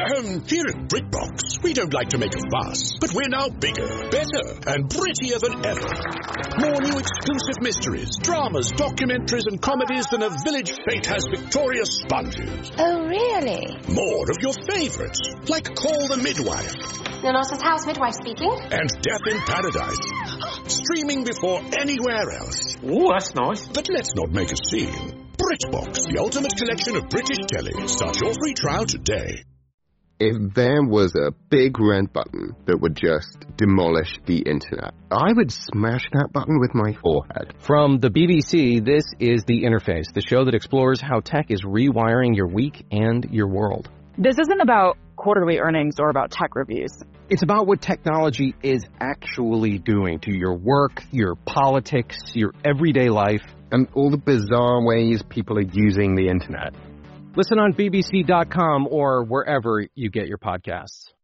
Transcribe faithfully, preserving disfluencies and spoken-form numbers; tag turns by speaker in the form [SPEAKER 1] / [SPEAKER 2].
[SPEAKER 1] Um, here at BritBox, we don't like to make a fuss, but we're now bigger, better, and prettier than ever. More new exclusive mysteries, dramas, documentaries, and comedies than a village fete has victorious sponges.
[SPEAKER 2] Oh, really?
[SPEAKER 1] More of your favorites, like Call the Midwife.
[SPEAKER 2] Nonost's House Midwife speaking.
[SPEAKER 1] And Death in Paradise. Streaming before anywhere else.
[SPEAKER 3] Oh, that's nice.
[SPEAKER 1] But let's not make a scene. BritBox, the ultimate collection of British telly. Start your free trial today.
[SPEAKER 4] If there was a big red button that would just demolish the internet, I would smash that button with my forehead.
[SPEAKER 5] From the B B C, this is The Interface, the show that explores how tech is rewiring your week and your world.
[SPEAKER 6] This isn't about quarterly earnings or about tech reviews.
[SPEAKER 5] It's about what technology is actually doing to your work, your politics, your everyday life.
[SPEAKER 4] And all the bizarre ways people are using the internet.
[SPEAKER 5] Listen on B B C dot com or wherever you get your podcasts.